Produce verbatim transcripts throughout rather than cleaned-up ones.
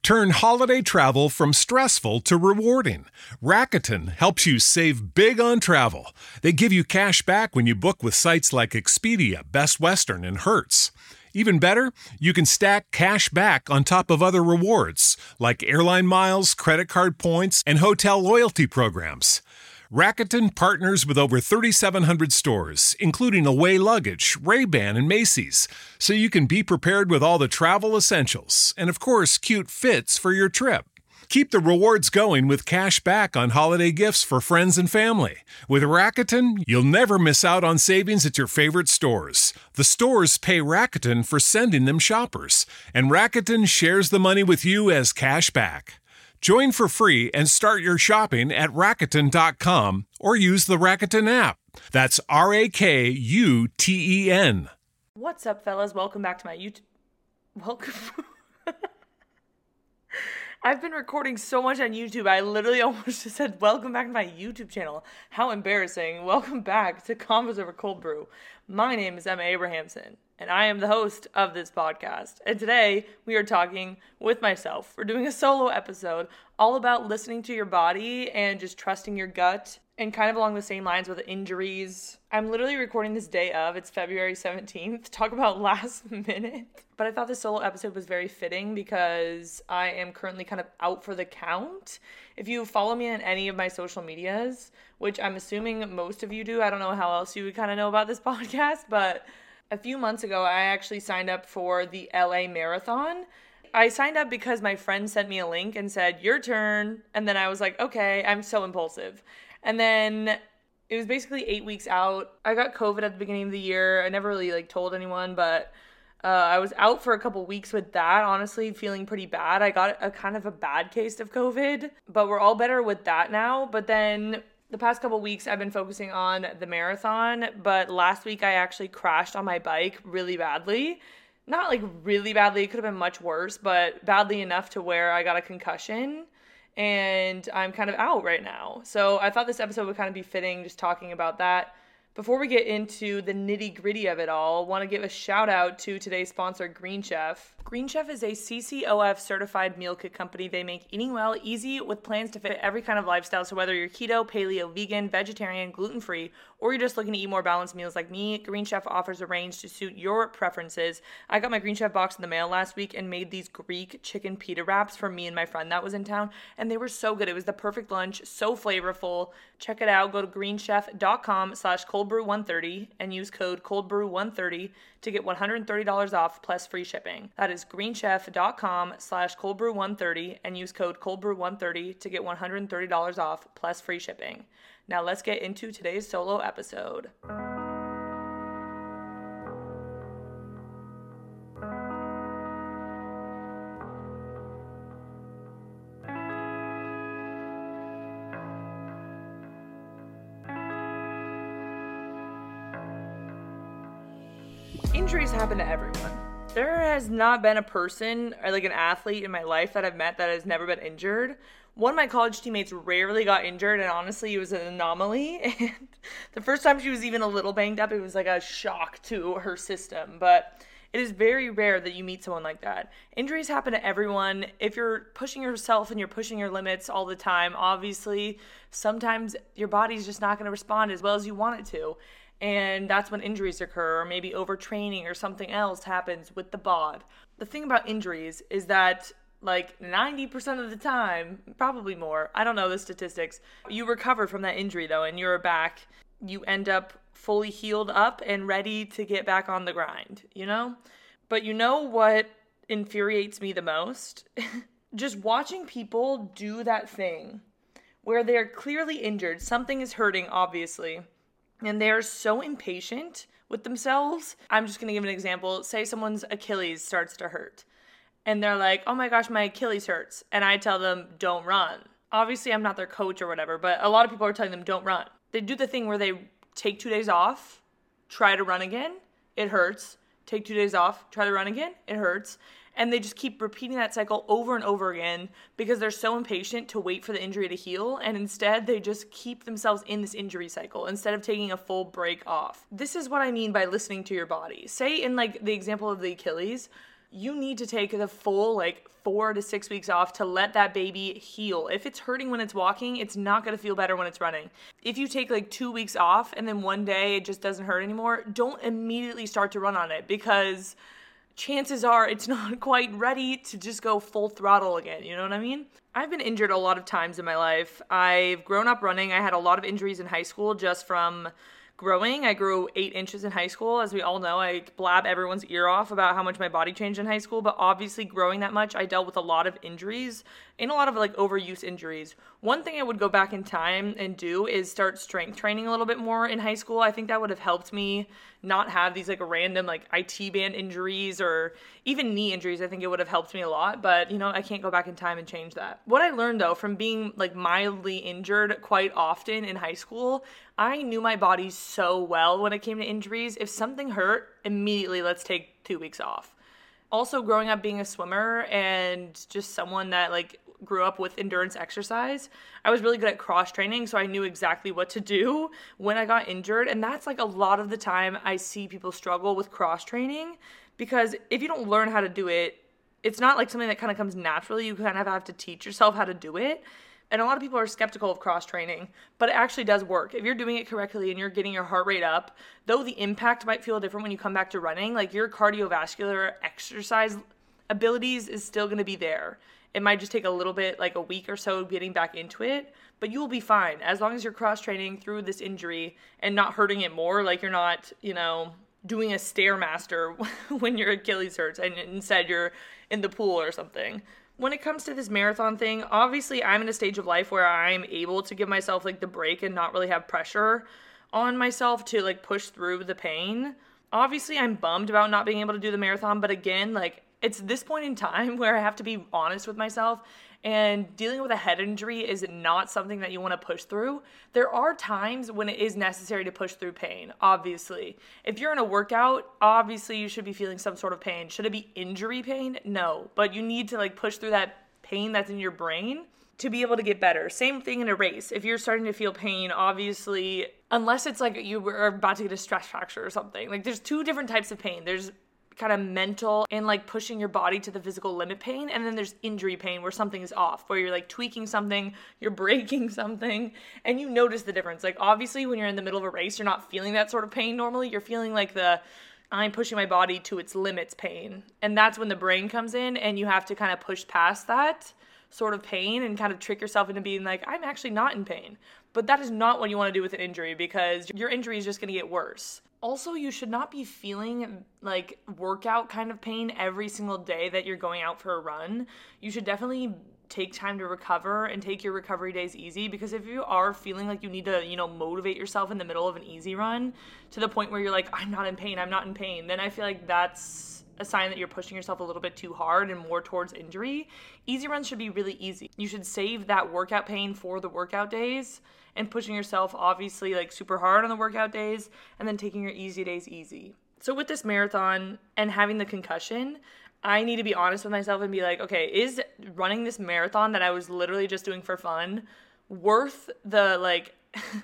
Turn holiday travel from stressful to rewarding. Rakuten helps you save big on travel. They give you cash back when you book with sites like Expedia, Best Western, and Hertz. Even better, you can stack cash back on top of other rewards, like airline miles, credit card points, and hotel loyalty programs. Rakuten partners with over thirty-seven hundred stores, including Away Luggage, Ray-Ban, and Macy's, so you can be prepared with all the travel essentials and, of course, cute fits for your trip. Keep the rewards going with cash back on holiday gifts for friends and family. With Rakuten, you'll never miss out on savings at your favorite stores. The stores pay Rakuten for sending them shoppers, and Rakuten shares the money with you as cash back. Join for free and start your shopping at Rakuten dot com or use the Rakuten app. That's R A K U T E N. What's up, fellas? Welcome back to my YouTube. Welcome. I've been recording so much on YouTube, I literally almost just said, welcome back to my YouTube channel. How embarrassing. Welcome back to Convos Over Cold Brew. My name is Emma Abrahamson, and I am the host of this podcast. And today, we are talking with myself. We're doing a solo episode all about listening to your body and just trusting your gut, and kind of along the same lines with injuries. I'm literally recording this day of, it's February seventeenth, talk about last minute. But I thought this solo episode was very fitting because I am currently kind of out for the count. If you follow me on any of my social medias, which I'm assuming most of you do, I don't know how else you would kind of know about this podcast, but a few months ago, I actually signed up for the L A Marathon. I signed up because my friend sent me a link and said, your turn. And then I was like, okay, I'm so impulsive. And then it was basically eight weeks out. I got COVID at the beginning of the year. I never really like told anyone, but uh, I was out for a couple weeks with that, honestly, feeling pretty bad. I got a kind of a bad case of COVID, but we're all better with that now. But then the past couple weeks, I've been focusing on the marathon, but last week I actually crashed on my bike really badly. Not like really badly, it could have been much worse, but badly enough to where I got a concussion. And I'm kind of out right now. So I thought this episode would kind of be fitting, just talking about that. Before we get into the nitty gritty of it all, I want to give a shout out to today's sponsor, Green Chef. Green Chef is a C C O F certified meal kit company. They make eating well easy with plans to fit every kind of lifestyle. So whether you're keto, paleo, vegan, vegetarian, gluten-free, or you're just looking to eat more balanced meals like me, Green Chef offers a range to suit your preferences. I got my Green Chef box in the mail last week and made these Greek chicken pita wraps for me and my friend that was in town, and they were so good. It was the perfect lunch, so flavorful. Check it out. Go to greenchef.com slash coldbrew130 and use code coldbrew one thirty to get one hundred thirty dollars off plus free shipping. That is greenchef.com slash coldbrew130 and use code coldbrew one thirty to get one hundred thirty dollars off plus free shipping. Now let's get into today's solo episode. Injuries happen to everyone. There has not been a person, or like an athlete in my life that I've met that has never been injured. One of my college teammates rarely got injured, and honestly, it was an anomaly. And the first time she was even a little banged up, it was like a shock to her system. But it is very rare that you meet someone like that. Injuries happen to everyone. If you're pushing yourself and you're pushing your limits all the time, obviously, sometimes your body's just not going to respond as well as you want it to. And that's when injuries occur, or maybe overtraining or something else happens with the bod. The thing about injuries is that like ninety percent of the time, probably more, I don't know the statistics, you recover from that injury though, and you're back, you end up fully healed up and ready to get back on the grind, you know? But you know what infuriates me the most? Just watching people do that thing where they're clearly injured, something is hurting, obviously, and they're so impatient with themselves. I'm just going to give an example. Say someone's Achilles starts to hurt, and they're like, oh my gosh, my Achilles hurts. And I tell them, don't run. Obviously, I'm not their coach or whatever, but a lot of people are telling them, don't run. They do the thing where they take two days off, try to run again, it hurts. Take two days off, try to run again, it hurts. And they just keep repeating that cycle over and over again because they're so impatient to wait for the injury to heal. And instead, they just keep themselves in this injury cycle instead of taking a full break off. This is what I mean by listening to your body. Say in like the example of the Achilles, you need to take the full like four to six weeks off to let that baby heal. If it's hurting when it's walking, it's not going to feel better when it's running. If you take like two weeks off and then one day it just doesn't hurt anymore, don't immediately start to run on it, because chances are it's not quite ready to just go full throttle again. You know what I mean? I've been injured a lot of times in my life. I've grown up running. I had a lot of injuries in high school just from growing. I grew eight inches in high school. As we all know, I blab everyone's ear off about how much my body changed in high school, but obviously growing that much, I dealt with a lot of injuries and a lot of like overuse injuries. One thing I would go back in time and do is start strength training a little bit more in high school. I think that would have helped me not have these like random like I T band injuries or even knee injuries. I think it would have helped me a lot, but you know, I can't go back in time and change that. What I learned though from being like mildly injured quite often in high school, I knew my body so well when it came to injuries. If something hurt, immediately let's take two weeks off. Also, growing up being a swimmer and just someone that like grew up with endurance exercise, I was really good at cross training, so I knew exactly what to do when I got injured. And that's like a lot of the time I see people struggle with cross training, because if you don't learn how to do it, it's not like something that kind of comes naturally. You kind of have to teach yourself how to do it. And a lot of people are skeptical of cross training, but it actually does work. If you're doing it correctly and you're getting your heart rate up, though the impact might feel different when you come back to running, like your cardiovascular exercise abilities is still going to be there. It might just take a little bit, like a week or so getting back into it, but you will be fine as long as you're cross training through this injury and not hurting it more. Like you're not, you know, doing a Stairmaster when your Achilles hurts and instead you're in the pool or something. When it comes to this marathon thing, obviously I'm in a stage of life where I'm able to give myself like the break and not really have pressure on myself to like push through the pain. Obviously I'm bummed about not being able to do the marathon, but again, like it's this point in time where I have to be honest with myself, and dealing with a head injury is not something that you want to push through. There are times when it is necessary to push through pain, obviously. If you're in a workout, obviously you should be feeling some sort of pain. Should it be injury pain? No, but you need to like push through that pain that's in your brain to be able to get better. Same thing in a race. If you're starting to feel pain, obviously, unless it's like you were about to get a stress fracture or something, like there's two different types of pain. There's kind of mental and like pushing your body to the physical limit pain, and then there's injury pain where something is off, where you're like tweaking something, you're breaking something, and you notice the difference. Like obviously when you're in the middle of a race, you're not feeling that sort of pain normally. You're feeling like the I'm pushing my body to its limits pain, and that's when the brain comes in and you have to kind of push past that sort of pain and kind of trick yourself into being like, I'm actually not in pain. But that is not what you want to do with an injury, because your injury is just going to get worse. Also, you should not be feeling like workout kind of pain every single day that you're going out for a run. You should definitely take time to recover and take your recovery days easy, because if you are feeling like you need to, you know, motivate yourself in the middle of an easy run to the point where you're like, I'm not in pain, I'm not in pain, then I feel like that's a sign that you're pushing yourself a little bit too hard and more towards injury. Easy runs should be really easy. You should save that workout pain for the workout days, and pushing yourself obviously like super hard on the workout days and then taking your easy days easy. So with this marathon and having the concussion, I need to be honest with myself and be like, okay, is running this marathon that I was literally just doing for fun worth the like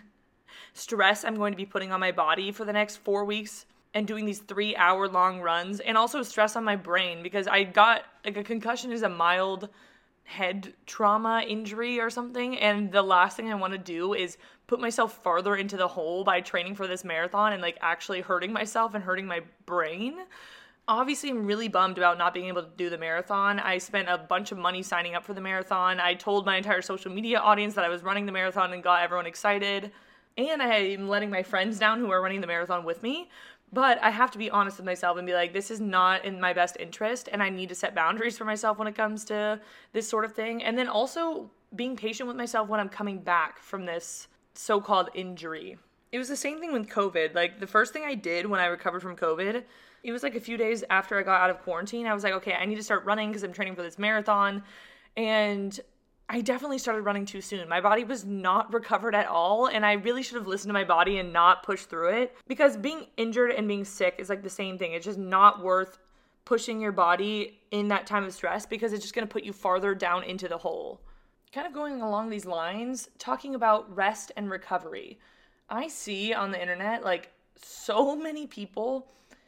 stress I'm going to be putting on my body for the next four weeks and doing these three hour long runs, and also stress on my brain, because I got like a concussion is a mild head trauma injury or something, and the last thing I want to do is put myself farther into the hole by training for this marathon and like actually hurting myself and hurting my brain. Obviously, I'm really bummed about not being able to do the marathon. I spent a bunch of money signing up for the marathon. I told my entire social media audience that I was running the marathon and got everyone excited, and I am letting my friends down who are running the marathon with me. But I have to be honest with myself and be like, this is not in my best interest, and I need to set boundaries for myself when it comes to this sort of thing. And then also being patient with myself when I'm coming back from this so-called injury. It was the same thing with COVID. Like, the first thing I did when I recovered from COVID, it was like a few days after I got out of quarantine. I was like, okay, I need to start running because I'm training for this marathon. And I definitely started running too soon. My body was not recovered at all, and I really should have listened to my body and not pushed through it, because being injured and being sick is like the same thing. It's just not worth pushing your body in that time of stress, because it's just going to put you farther down into the hole. Kind of going along these lines, talking about rest and recovery. I see on the internet like so many people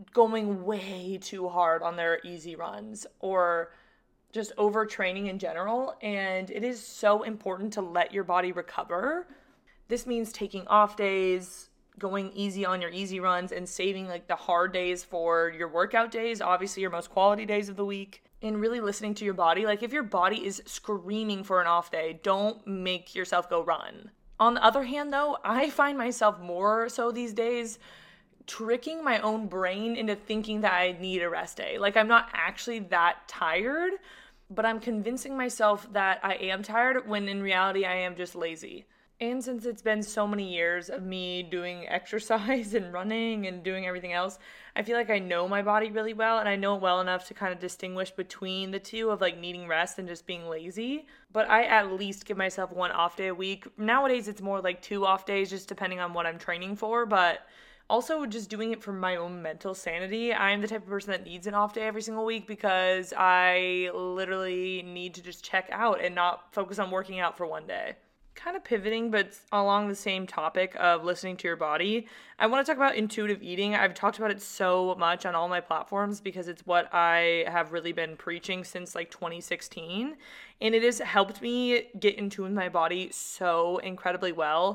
going way too hard on their easy runs or just overtraining in general. And it is so important to let your body recover. This means taking off days, going easy on your easy runs, and saving like the hard days for your workout days, obviously your most quality days of the week, and really listening to your body. Like if your body is screaming for an off day, don't make yourself go run. On the other hand though, I find myself more so these days tricking my own brain into thinking that I need a rest day. Like I'm not actually that tired, but I'm convincing myself that I am tired when in reality I am just lazy. And since it's been so many years of me doing exercise and running and doing everything else, I feel like I know my body really well, and I know it well enough to kind of distinguish between the two of like needing rest and just being lazy. But I at least give myself one off day a week. Nowadays it's more like two off days, just depending on what I'm training for, but also just doing it for my own mental sanity. I'm the type of person that needs an off day every single week because I literally need to just check out and not focus on working out for one day. Kind of pivoting, but along the same topic of listening to your body, I want to talk about intuitive eating. I've talked about it so much on all my platforms because it's what I have really been preaching since like twenty sixteen, and it has helped me get in tune with my body so incredibly well.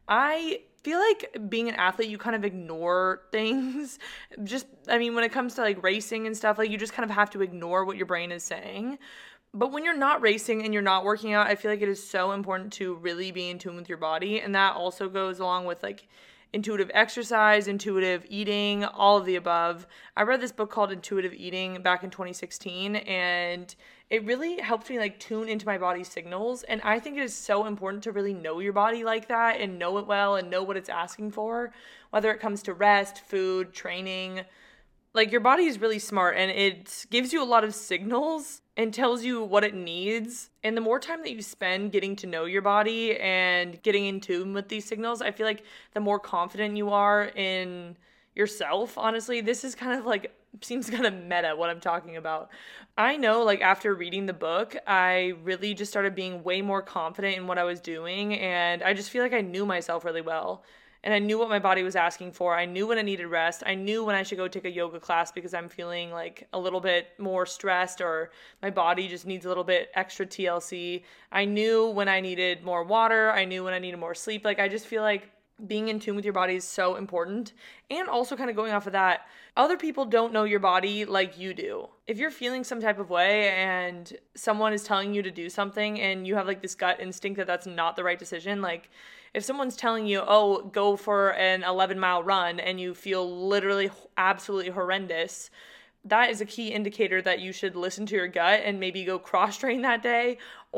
I feel like being an athlete, you kind of ignore things. Just, I mean, when it comes to like racing and stuff, like you just kind of have to ignore what your brain is saying. But when you're not racing and you're not working out, I feel like it is so important to really be in tune with your body. And that also goes along with like intuitive exercise, intuitive eating, all of the above. I read this book called Intuitive Eating back in twenty sixteen, and it really helped me like tune into my body's signals. And I think it is so important to really know your body like that and know it well and know what it's asking for, whether it comes to rest, food, training. Like your body is really smart and it gives you a lot of signals and tells you what it needs. And the more time that you spend getting to know your body and getting in tune with these signals, I feel like the more confident you are in yourself. Honestly, this is kind of like, seems kind of meta what I'm talking about. I know like after reading the book, I really just started being way more confident in what I was doing. And I just feel like I knew myself really well. And I knew what my body was asking for. I knew when I needed rest. I knew when I should go take a yoga class because I'm feeling like a little bit more stressed or my body just needs a little bit extra T L C. I knew when I needed more water. I knew when I needed more sleep. Like I just feel like being in tune with your body is so important. And also kind of going off of that, other people don't know your body like you do. If you're feeling some type of way and someone is telling you to do something and you have like this gut instinct that that's not the right decision, like if someone's telling you, oh, go for an eleven mile run and you feel literally absolutely horrendous, that is a key indicator that you should listen to your gut and maybe go cross train that day,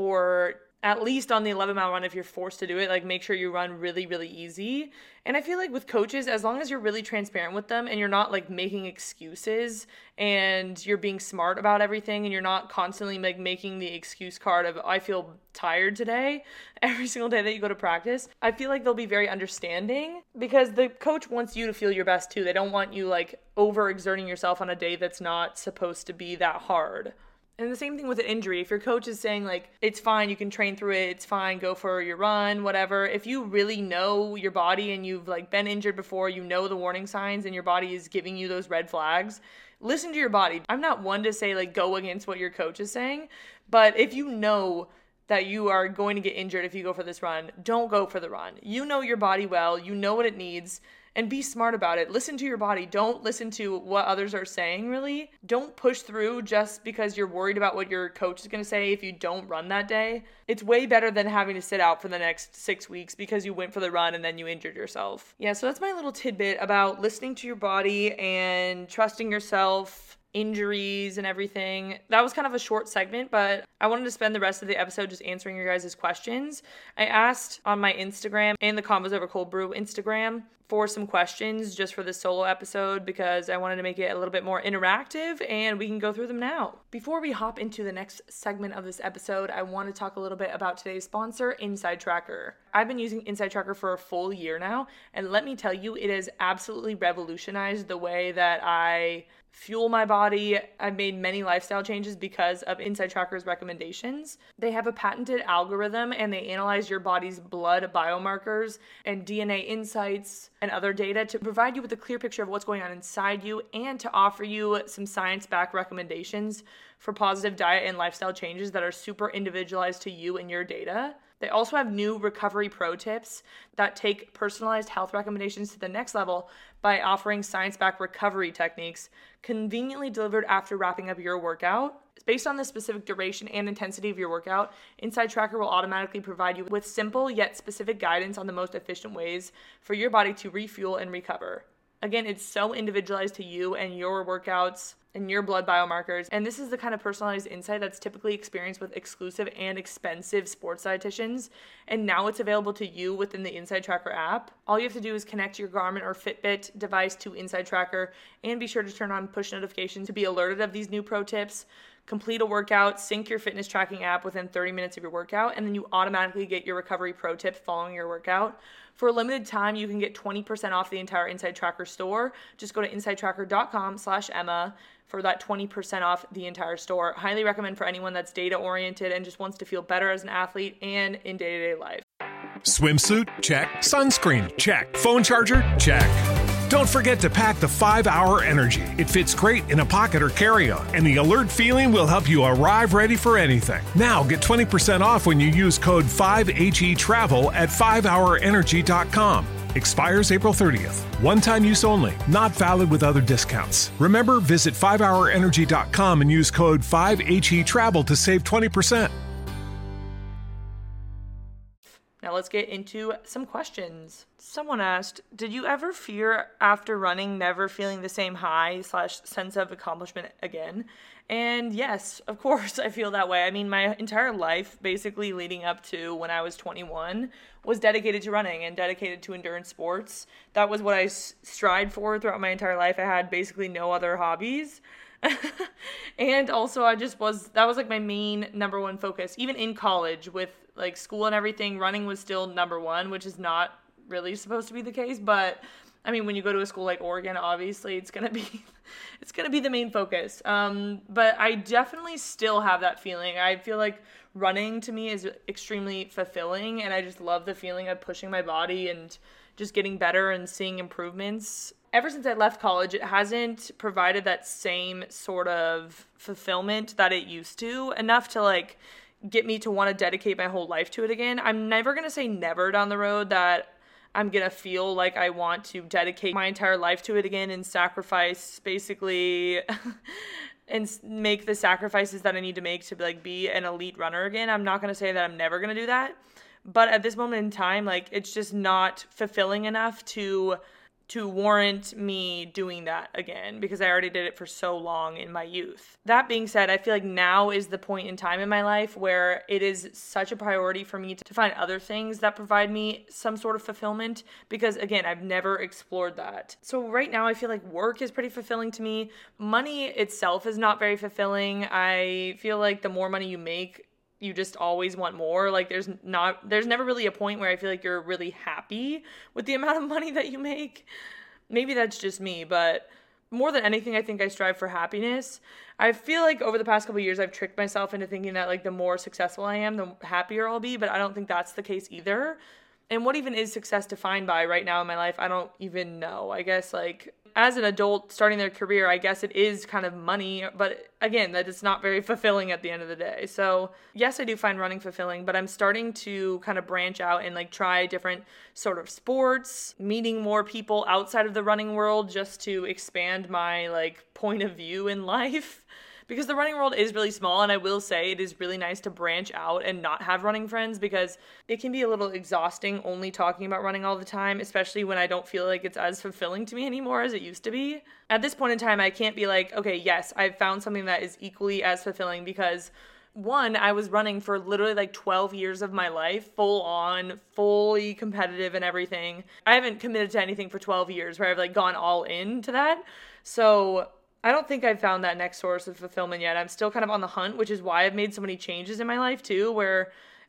or at least on the eleven mile run, if you're forced to do it, like make sure you run really, really easy. And I feel like with coaches, as long as you're really transparent with them and you're not like making excuses and you're being smart about everything and you're not constantly like making the excuse card of I feel tired today every single day that you go to practice, I feel like they'll be very understanding because the coach wants you to feel your best too. They don't want you like overexerting yourself on a day that's not supposed to be that hard. And the same thing with an injury. If your coach is saying like, it's fine, you can train through it, it's fine, go for your run, whatever. If you really know your body and you've like been injured before, you know the warning signs and your body is giving you those red flags, listen to your body. I'm not one to say like, go against what your coach is saying, but if you know that you are going to get injured if you go for this run, don't go for the run. You know your body well, you know what it needs, and be smart about it. Listen to your body. Don't listen to what others are saying, really. Don't push through just because you're worried about what your coach is going to say if you don't run that day. It's way better than having to sit out for the next six weeks because you went for the run and then you injured yourself. Yeah, so that's my little tidbit about listening to your body and trusting yourself, injuries and everything. That was kind of a short segment, but I wanted to spend the rest of the episode just answering your guys' questions. I asked on my Instagram and the Convos Over Cold Brew Instagram for some questions just for this solo episode because I wanted to make it a little bit more interactive and we can go through them now. Before we hop into the next segment of this episode, I want to talk a little bit about today's sponsor, Inside Tracker. I've been using Inside Tracker for a full year now, and let me tell you, it has absolutely revolutionized the way that I fuel my body body. I've made many lifestyle changes because of Inside Tracker's recommendations. They have a patented algorithm and they analyze your body's blood biomarkers and D N A insights and other data to provide you with a clear picture of what's going on inside you and to offer you some science-backed recommendations for positive diet and lifestyle changes that are super individualized to you and your data. They also have new recovery pro tips that take personalized health recommendations to the next level by offering science-backed recovery techniques conveniently delivered after wrapping up your workout. Based on the specific duration and intensity of your workout, Inside Tracker will automatically provide you with simple yet specific guidance on the most efficient ways for your body to refuel and recover. Again, it's so individualized to you and your workouts and your blood biomarkers. And this is the kind of personalized insight that's typically experienced with exclusive and expensive sports dietitians. And now it's available to you within the Inside Tracker app. All you have to do is connect your Garmin or Fitbit device to Inside Tracker and be sure to turn on push notifications to be alerted of these new pro tips. Complete a workout, sync your fitness tracking app within thirty minutes of your workout, and then you automatically get your recovery pro tip following your workout. For a limited time, you can get twenty percent off the entire Inside Tracker store. Just go to insidetracker.com slash Emma for that twenty percent off the entire store. Highly recommend for anyone that's data-oriented and just wants to feel better as an athlete and in day-to-day life. Swimsuit? Check. Sunscreen? Check. Phone charger? Check. Don't forget to pack the five hour Energy. It fits great in a pocket or carry-on, and the alert feeling will help you arrive ready for anything. Now get twenty percent off when you use code five H E travel at five hour energy dot com. Expires April thirtieth. One-time use only. Not valid with other discounts. Remember, visit five hour energy dot com and use code five H E travel to save twenty percent. Now let's get into some questions. Someone asked, did you ever fear after running never feeling the same high slash sense of accomplishment again? And yes, of course I feel that way. I mean, my entire life, basically leading up to when I was twenty-one, was dedicated to running and dedicated to endurance sports. That was what I strived for throughout my entire life. I had basically no other hobbies. And also I just was, that was like my main number one focus. Even in college with like school and everything, running was still number one, which is not really supposed to be the case. But I mean, when you go to a school like Oregon, obviously it's going to be, it's going to be the main focus. Um, but I definitely still have that feeling. I feel like running to me is extremely fulfilling, and I just love the feeling of pushing my body and just getting better and seeing improvements. Ever since I left college, it hasn't provided that same sort of fulfillment that it used to, enough to like get me to want to dedicate my whole life to it again. I'm never going to say never down the road that I'm going to feel like I want to dedicate my entire life to it again and sacrifice basically and make the sacrifices that I need to make to like be an elite runner again. I'm not going to say that I'm never going to do that. But at this moment in time, like it's just not fulfilling enough to to warrant me doing that again because I already did it for so long in my youth. That being said, I feel like now is the point in time in my life where it is such a priority for me to find other things that provide me some sort of fulfillment because, again, I've never explored that. So right now I feel like work is pretty fulfilling to me. Money itself is not very fulfilling. I feel like the more money you make, you just always want more. Like there's not, there's never really a point where I feel like you're really happy with the amount of money that you make. Maybe that's just me, but more than anything, I think I strive for happiness. I feel like over the past couple of years, I've tricked myself into thinking that like the more successful I am, the happier I'll be, but I don't think that's the case either. And what even is success defined by right now in my life? I don't even know. I guess like as an adult starting their career, I guess it is kind of money, but again, that it's not very fulfilling at the end of the day. So yes, I do find running fulfilling, but I'm starting to kind of branch out and like try different sort of sports, meeting more people outside of the running world just to expand my like point of view in life. Because the running world is really small, and I will say it is really nice to branch out and not have running friends because it can be a little exhausting only talking about running all the time, especially when I don't feel like it's as fulfilling to me anymore as it used to be. At this point in time, I can't be like, okay, yes, I've found something that is equally as fulfilling because one, I was running for literally like twelve years of my life, full on, fully competitive and everything. I haven't committed to anything for twelve years where I've like gone all into that. So I don't think I've found that next source of fulfillment yet. I'm still kind of on the hunt, which is why I've made so many changes in my life too, where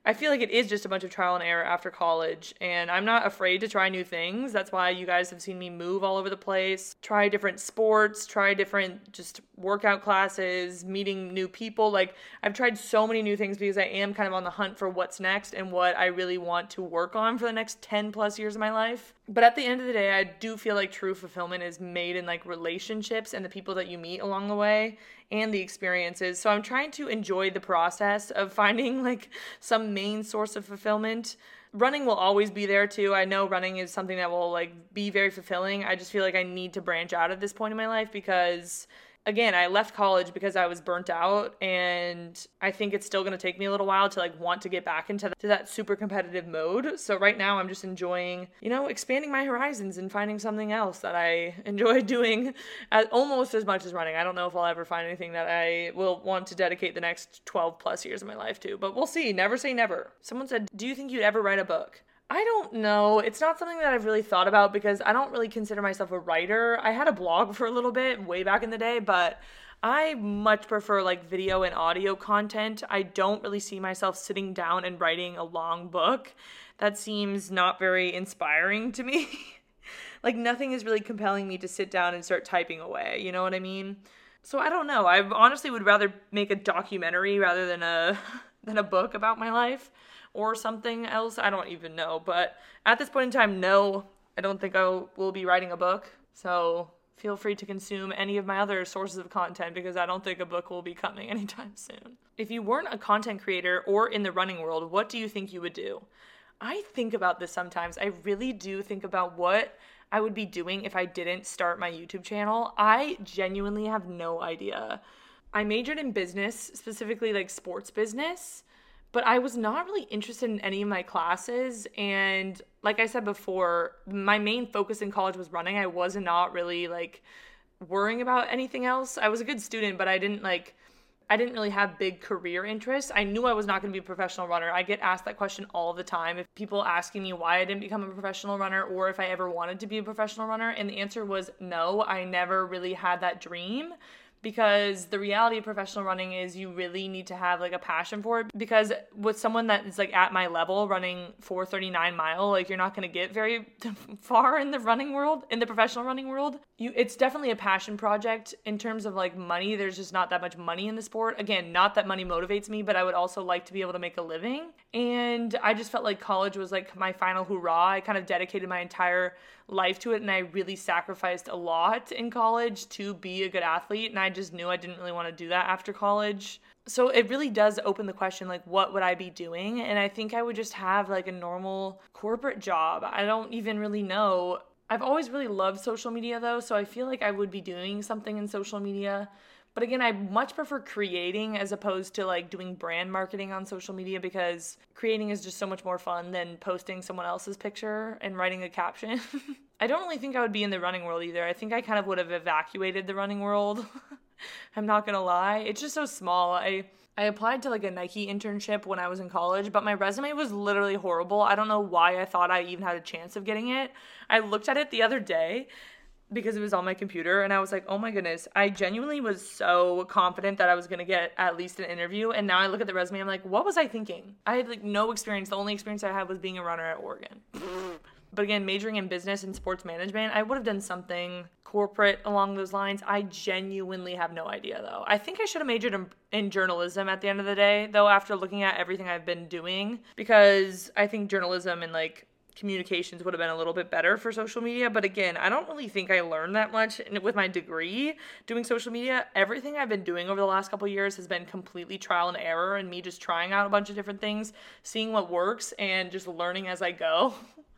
I feel like it is just a bunch of trial and error after college, and I'm not afraid to try new things. That's why you guys have seen me move all over the place, try different sports, try different just workout classes, meeting new people. Like, I've tried so many new things because I am kind of on the hunt for what's next and what I really want to work on for the next ten plus years of my life. But at the end of the day, I do feel like true fulfillment is made in like relationships and the people that you meet along the way and the experiences. So I'm trying to enjoy the process of finding like some main source of fulfillment. Running will always be there too. I know running is something that will like be very fulfilling. I just feel like I need to branch out at this point in my life because, again, I left college because I was burnt out, and I think it's still going to take me a little while to like want to get back into that, to that super competitive mode. So right now I'm just enjoying, you know, expanding my horizons and finding something else that I enjoy doing as, almost as much as running. I don't know if I'll ever find anything that I will want to dedicate the next twelve plus years of my life to, but we'll see. Never say never. Someone said, do you think you'd ever write a book? I don't know. It's not something that I've really thought about because I don't really consider myself a writer. I had a blog for a little bit way back in the day, but I much prefer like video and audio content. I don't really see myself sitting down and writing a long book. That seems not very inspiring to me. Like, nothing is really compelling me to sit down and start typing away. You know what I mean? So I don't know. I honestly would rather make a documentary rather than a than a book about my life. Or something else, I don't even know. But at this point in time, no, I don't think I will be writing a book. So feel free to consume any of my other sources of content because I don't think a book will be coming anytime soon. If you weren't a content creator or in the running world, what do you think you would do? I think about this sometimes. I really do think about what I would be doing if I didn't start my YouTube channel. I genuinely have no idea. I majored in business, specifically like sports business. But I was not really interested in any of my classes. And like I said before, my main focus in college was running. I was not really like worrying about anything else. I was a good student, but I didn't like, I didn't really have big career interests. I knew I was not going to be a professional runner. I get asked that question all the time. If people asking me why I didn't become a professional runner or if I ever wanted to be a professional runner. And the answer was no, I never really had that dream. Because the reality of professional running is you really need to have like a passion for it. Because with someone that is like at my level running four thirty-nine mile, like you're not going to get very far in the running world, in the professional running world. You, it's definitely a passion project in terms of like money. There's just not that much money in the sport. Again, not that money motivates me, but I would also like to be able to make a living. And I just felt like college was like my final hurrah. I kind of dedicated my entire life to it, and I really sacrificed a lot in college to be a good athlete, and I just knew I didn't really want to do that after college. So it really does open the question, like, what would I be doing? And I think I would just have like a normal corporate job. I don't even really know. I've always really loved social media though, so I feel like I would be doing something in social media. But again, I much prefer creating as opposed to like doing brand marketing on social media because creating is just so much more fun than posting someone else's picture and writing a caption. I don't really think I would be in the running world either. I think I kind of would have evacuated the running world. I'm not going to lie. It's just so small. I I applied to like a Nike internship when I was in college, but my resume was literally horrible. I don't know why I thought I even had a chance of getting it. I looked at it the other day because it was on my computer, and I was like, oh my goodness, I genuinely was so confident that I was going to get at least an interview, and now I look at the resume, I'm like, what was I thinking? I had like no experience. The only experience I had was being a runner at Oregon. But again, majoring in business and sports management, I would have done something corporate along those lines. I genuinely have no idea, though. I think I should have majored in, in journalism at the end of the day, though, after looking at everything I've been doing, because I think journalism and like communications would have been a little bit better for social media. But again, I don't really think I learned that much with my degree doing social media. Everything I've been doing over the last couple of years has been completely trial and error, and me just trying out a bunch of different things, seeing what works, and just learning as I go.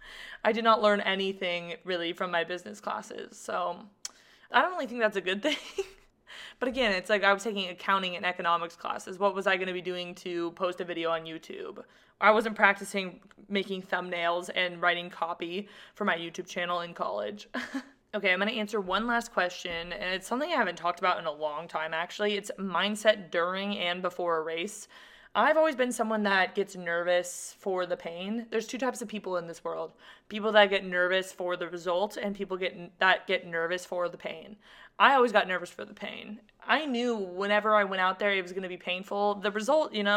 I did not learn anything really from my business classes. So I don't really think that's a good thing. But again, it's like I was taking accounting and economics classes. What was I going to be doing to post a video on YouTube? I wasn't practicing making thumbnails and writing copy for my YouTube channel in college. Okay, I'm going to answer one last question, and it's something I haven't talked about in a long time, actually. It's mindset during and before a race. I've always been someone that gets nervous for the pain. There's two types of people in this world. People that get nervous for the result, and people get that get nervous for the pain. I always got nervous for the pain. I knew whenever I went out there it was going to be painful. The result, you know,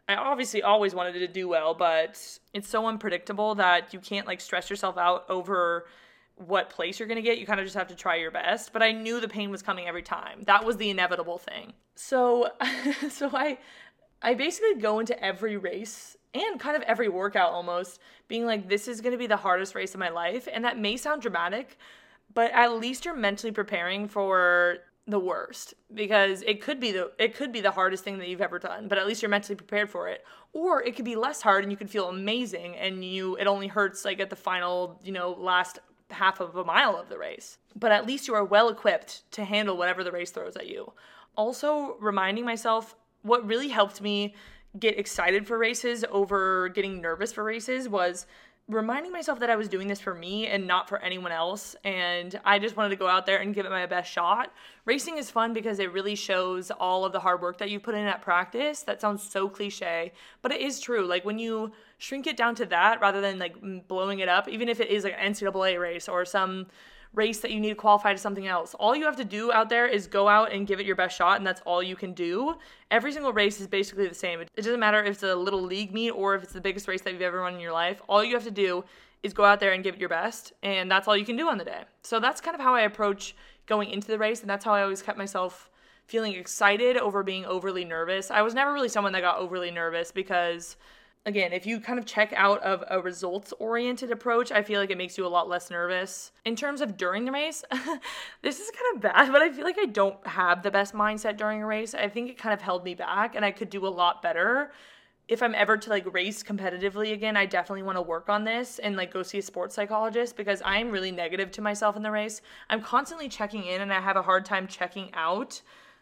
I obviously always wanted to do well, but it's so unpredictable that you can't like stress yourself out over what place you're going to get. You kind of just have to try your best. But I knew the pain was coming every time. That was the inevitable thing. So, so I, I basically go into every race and kind of every workout almost being like, this is going to be the hardest race of my life. And that may sound dramatic, but at least you're mentally preparing for the worst, because it could be the it could be the hardest thing that you've ever done, but at least you're mentally prepared for it. Or it could be less hard and you could feel amazing and you it only hurts like at the final, you know, last half of a mile of the race. But at least you are well equipped to handle whatever the race throws at you. Also, reminding myself, what really helped me get excited for races over getting nervous for races was reminding myself that I was doing this for me and not for anyone else, and I just wanted to go out there and give it my best shot. Racing is fun because it really shows all of the hard work that you put in at practice. That sounds so cliche, but it is true. Like when you shrink it down to that rather than like blowing it up, even if it is like an N C double A race or some race that you need to qualify to something else, all you have to do out there is go out and give it your best shot, and that's all you can do. Every single race is basically the same. It doesn't matter if it's a little league meet or if it's the biggest race that you've ever run in your life. All you have to do is go out there and give it your best, and that's all you can do on the day. So that's kind of how I approach going into the race, and that's how I always kept myself feeling excited over being overly nervous. I was never really someone that got overly nervous because, again, if you kind of check out of a results-oriented approach, I feel like it makes you a lot less nervous. In terms of during the race, this is kind of bad, but I feel like I don't have the best mindset during a race. I think it kind of held me back, and I could do a lot better. If I'm ever to like race competitively again, I definitely want to work on this and like go see a sports psychologist, because I'm really negative to myself in the race. I'm constantly checking in and I have a hard time checking out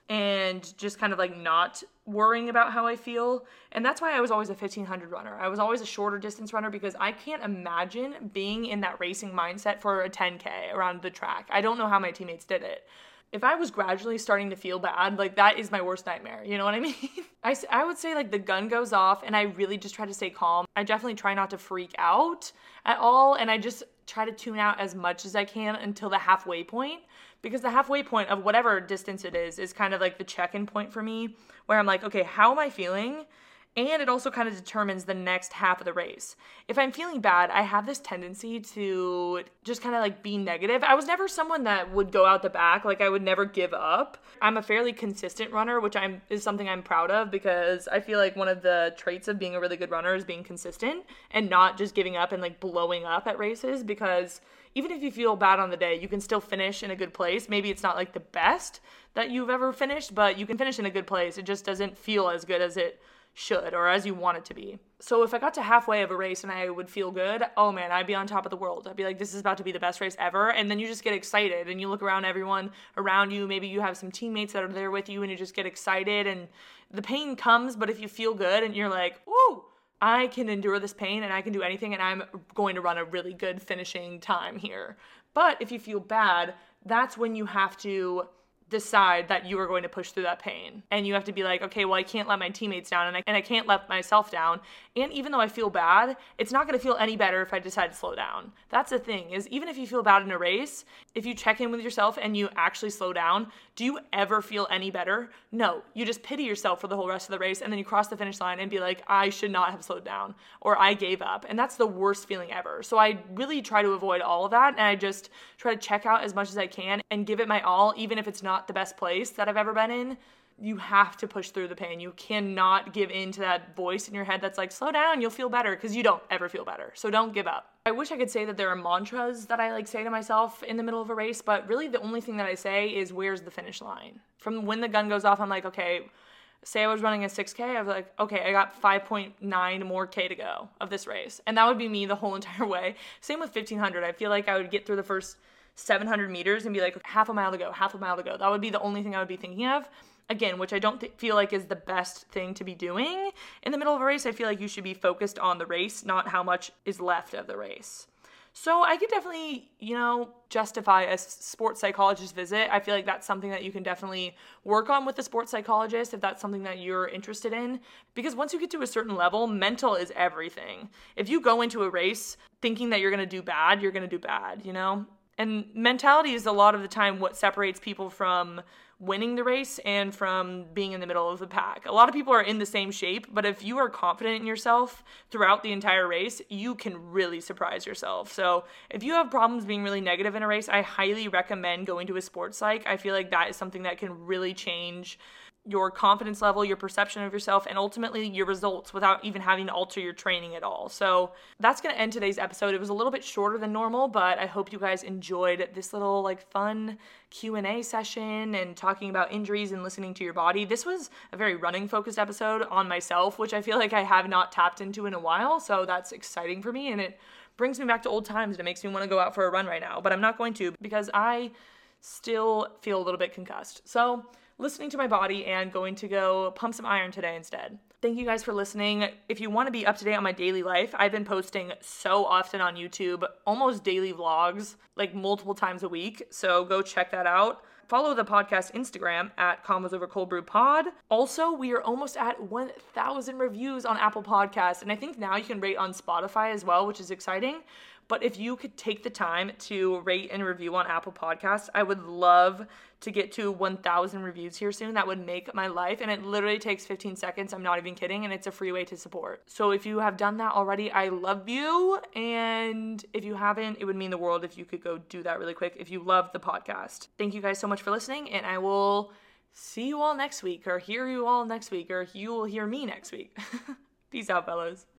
and just kind of like not worrying about how I feel. And that's why I was always a fifteen hundred runner. I was always a shorter distance runner because I can't imagine being in that racing mindset for a ten K around the track. I don't know how my teammates did it. If I was gradually starting to feel bad, like that is my worst nightmare. You know what I mean? I, I would say like the gun goes off and I really just try to stay calm. I definitely try not to freak out at all. And I just try to tune out as much as I can until the halfway point, because the halfway point of whatever distance it is is kind of like the check-in point for me, where I'm like, okay, how am I feeling? And it also kind of determines the next half of the race. If I'm feeling bad, I have this tendency to just kind of like be negative. I was never someone that would go out the back. Like I would never give up. I'm a fairly consistent runner, which I'm is something I'm proud of, because I feel like one of the traits of being a really good runner is being consistent and not just giving up and like blowing up at races, because even if you feel bad on the day, you can still finish in a good place. Maybe it's not like the best that you've ever finished, but you can finish in a good place. It just doesn't feel as good as it should or as you want it to be. So if I got to halfway of a race and I would feel good, oh man, I'd be on top of the world. I'd be like, this is about to be the best race ever. And then you just get excited and you look around everyone around you. Maybe you have some teammates that are there with you and you just get excited and the pain comes. But if you feel good and you're like, woo, I can endure this pain and I can do anything and I'm going to run a really good finishing time here. But if you feel bad, that's when you have to decide that you are going to push through that pain. And you have to be like, okay, well, I can't let my teammates down and I, and I can't let myself down. And even though I feel bad, it's not going to feel any better if I decide to slow down. That's the thing, is even if you feel bad in a race, if you check in with yourself and you actually slow down, do you ever feel any better? No. You just pity yourself for the whole rest of the race, and then you cross the finish line and be like, I should not have slowed down, or I gave up. And that's the worst feeling ever. So I really try to avoid all of that, and I just try to check out as much as I can and give it my all, even if it's not the best place that I've ever been in. You have to push through the pain. You cannot give in to that voice in your head that's like, slow down, you'll feel better, because you don't ever feel better. So don't give up. I wish I could say that there are mantras that I like say to myself in the middle of a race, but really the only thing that I say is, where's the finish line? From when the gun goes off, I'm like, okay, say I was running a six K, I was like, okay, I got five point nine more K to go of this race. And that would be me the whole entire way. Same with fifteen hundred. I feel like I would get through the first seven hundred meters and be like, half a mile to go, half a mile to go. That would be the only thing I would be thinking of. Again, which I don't th- feel like is the best thing to be doing in the middle of a race. I feel like you should be focused on the race, not how much is left of the race. So I could definitely, you know, justify a sports psychologist visit. I feel like that's something that you can definitely work on with the sports psychologist if that's something that you're interested in. Because once you get to a certain level, mental is everything. If you go into a race thinking that you're going to do bad, you're going to do bad, you know? And mentality is a lot of the time what separates people from winning the race and from being in the middle of the pack. A lot of people are in the same shape, but if you are confident in yourself throughout the entire race, you can really surprise yourself. So if you have problems being really negative in a race, I highly recommend going to a sports psych. I feel like that is something that can really change your confidence level, your perception of yourself, and ultimately your results without even having to alter your training at all. So that's going to end today's episode. It was a little bit shorter than normal, but I hope you guys enjoyed this little like fun Q and A session and talking about injuries and listening to your body. This was a very running focused episode on myself, which I feel like I have not tapped into in a while. So that's exciting for me, and it brings me back to old times, and it makes me want to go out for a run right now, but I'm not going to because I still feel a little bit concussed. So listening to my body and going to go pump some iron today instead. Thank you guys for listening. If you want to be up to date on my daily life, I've been posting so often on YouTube, almost daily vlogs, like multiple times a week. So go check that out. Follow the podcast Instagram at Combos Over Cold Brew Pod. Also, we are almost at one thousand reviews on Apple Podcasts. And I think now you can rate on Spotify as well, which is exciting. But if you could take the time to rate and review on Apple Podcasts, I would love to get to one thousand reviews here soon. That would make my life. And it literally takes fifteen seconds. I'm not even kidding. And it's a free way to support. So if you have done that already, I love you. And if you haven't, it would mean the world if you could go do that really quick if you love the podcast. Thank you guys so much for listening. And I will see you all next week, or hear you all next week, or you will hear me next week. Peace out, fellas.